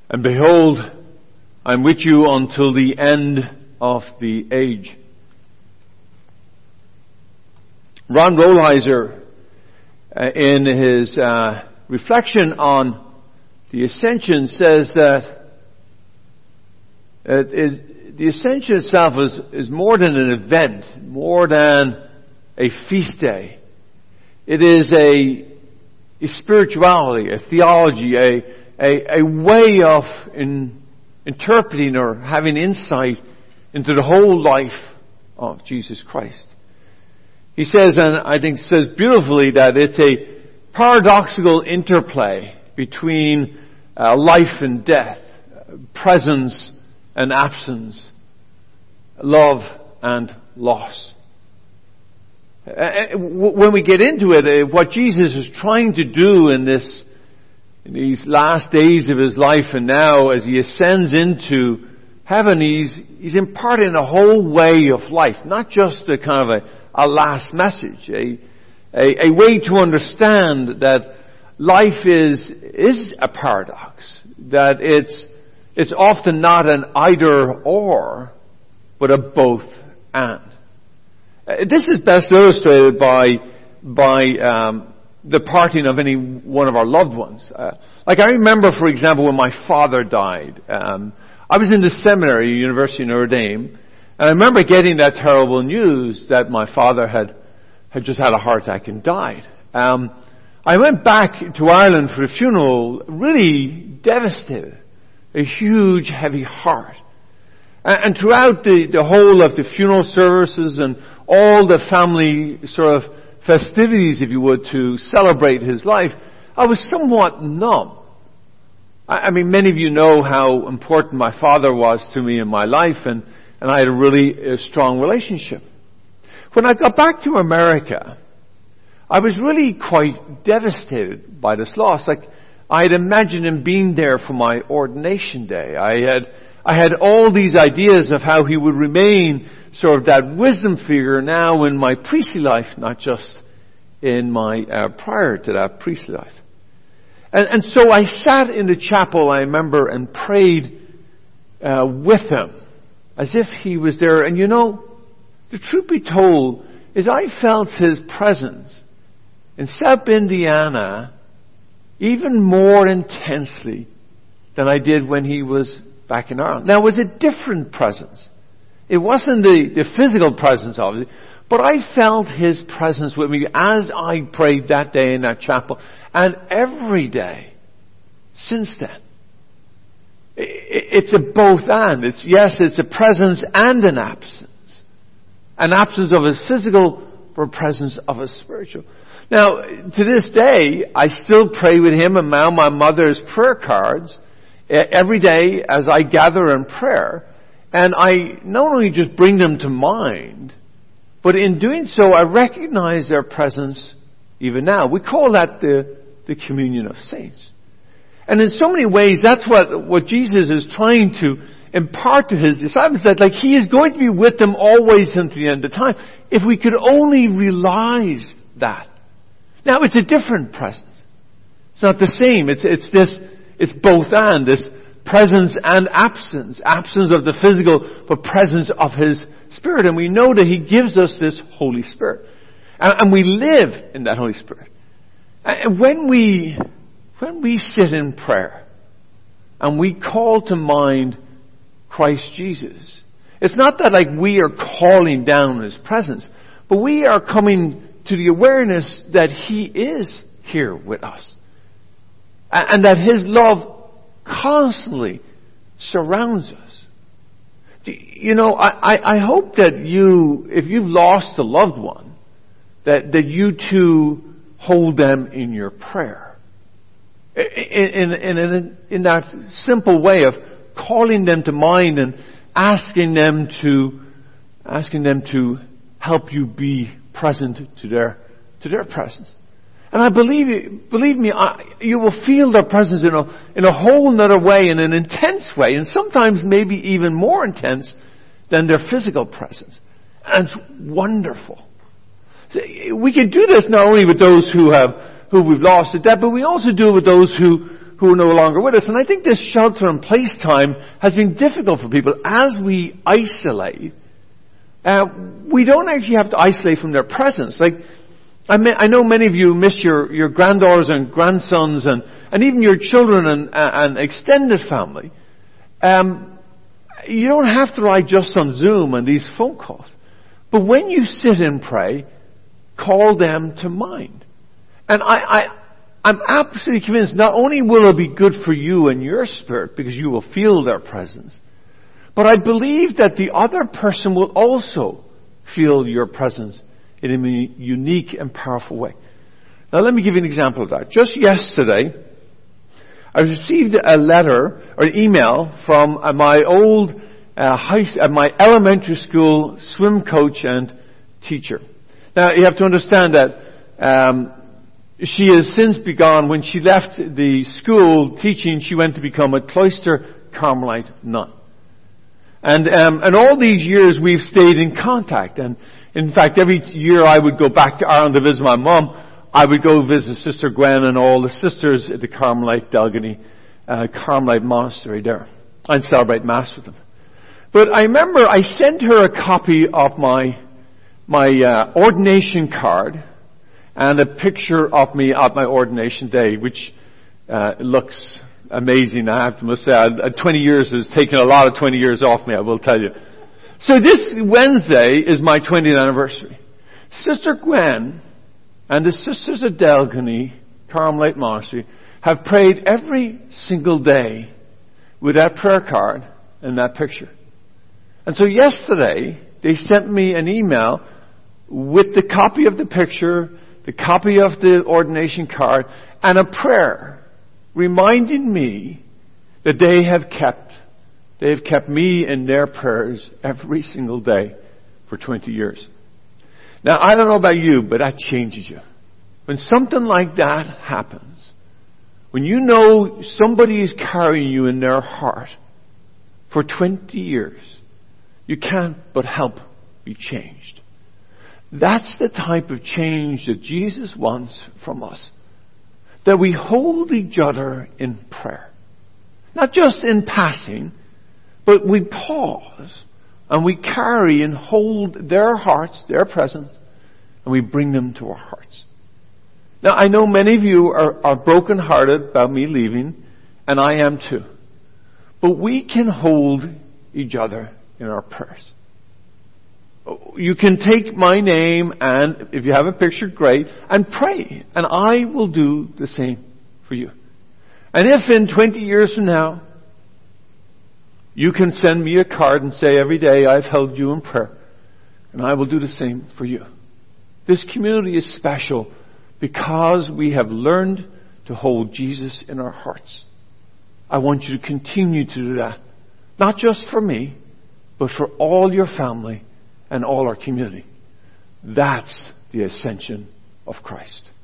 And behold, I'm with you until the end of the age. Ron Rolheiser, in his reflection on the Ascension, says that the Ascension itself is more than an event, more than a feast day. It is a spirituality, a theology, a way of interpreting or having insight into the whole life of Jesus Christ. He says, and I think says beautifully, that it's a paradoxical interplay between life and death, presence and absence, love and loss. When we get into it, what Jesus is trying to do in these last days of his life, and now as he ascends into heaven, he's imparting a whole way of life, not just a kind of a last message, a way to understand that life is a paradox, that it's often not an either or, but a both and. This is best illustrated by the parting of any one of our loved ones. Like I remember, for example, when my father died. I was in the seminary, University of Notre Dame, and I remember getting that terrible news that my father had just had a heart attack and died. I went back to Ireland for the funeral, really devastated, a huge, heavy heart. And throughout the whole of the funeral services and all the family sort of festivities, if you would, to celebrate his life, I was somewhat numb. I mean, many of you know how important my father was to me in my life, and I had a really strong relationship. When I got back to America, I was really quite devastated by this loss. Like, I had imagined him being there for my ordination day. I had all these ideas of how he would remain sort of that wisdom figure now in my priestly life, not just in my prior to that priestly life. And so I sat in the chapel, I remember, and prayed with him as if he was there. And you know, the truth be told is I felt his presence in South Indiana even more intensely than I did when he was back in Ireland. Now, it was a different presence. It wasn't the physical presence, obviously, but I felt his presence with me as I prayed that day in that chapel, and every day since then. It's a both and. It's a presence and an absence. An absence of his physical, but a presence of his spiritual. Now, to this day, I still pray with him and now my mother's prayer cards every day as I gather in prayer. And I not only just bring them to mind, but in doing so, I recognize their presence even now. We call that the communion of saints. And in so many ways, that's what Jesus is trying to impart to his disciples, that like he is going to be with them always until the end of time. If we could only realize that. Now, it's a different presence. It's not the same. It's both and, this presence and absence. Absence of the physical, but presence of his Spirit. And we know that he gives us this Holy Spirit. And we live in that Holy Spirit. And when we sit in prayer and we call to mind Christ Jesus, it's not that like we are calling down his presence, but we are coming to the awareness that he is here with us. And that his love constantly surrounds us. You know, I hope that if you've lost a loved one, that you too hold them in your prayer. In that simple way of calling them to mind and asking them to help you be present to their presence. And I believe me, you will feel their presence in a whole nother way, in an intense way, and sometimes maybe even more intense than their physical presence. And it's wonderful. So we can do this not only with those who we've lost to death, but we also do it with those who who are no longer with us. And I think this shelter in place time has been difficult for people. As we isolate, we don't actually have to isolate from their presence. Like, I know many of you miss your granddaughters and grandsons and even your children and extended family. You don't have to rely just on Zoom and these phone calls. But when you sit and pray, call them to mind. And I'm absolutely convinced not only will it be good for you and your spirit because you will feel their presence, but I believe that the other person will also feel your presence in a unique and powerful way. Now let me give you an example of that. Just yesterday, I received a letter or an email from my old my elementary school swim coach and teacher. Now you have to understand that she has since begun. When she left the school teaching, she went to become a cloister Carmelite nun. And all these years we've stayed in contact. And in fact, every year I would go back to Ireland to visit my mum. I would go visit Sister Gwen and all the sisters at the Carmelite Dalgany Carmelite Monastery there and celebrate Mass with them. But I remember I sent her a copy of my ordination card and a picture of me at my ordination day, which looks amazing. I must say, 20 years has taken a lot of 20 years off me, I will tell you. So this Wednesday is my 20th anniversary. Sister Gwen and the sisters at Dalgany Carmelite Monastery have prayed every single day with that prayer card and that picture. And so yesterday, they sent me an email with the copy of the picture, the copy of the ordination card, and a prayer reminding me that they have kept me in their prayers every single day for 20 years. Now, I don't know about you, but that changes you. When something like that happens, when you know somebody is carrying you in their heart for 20 years, you can't but help be changed. That's the type of change that Jesus wants from us. That we hold each other in prayer. Not just in passing, but we pause and we carry and hold their hearts, their presence, and we bring them to our hearts. Now, I know many of you are brokenhearted about me leaving, and I am too. But we can hold each other in our prayers. You can take my name, and if you have a picture, great, and pray, and I will do the same for you. And if in 20 years from now, you can send me a card and say, every day I've held you in prayer, and I will do the same for you. This community is special because we have learned to hold Jesus in our hearts. I want you to continue to do that. Not just for me, but for all your family and all our community. That's the ascension of Christ.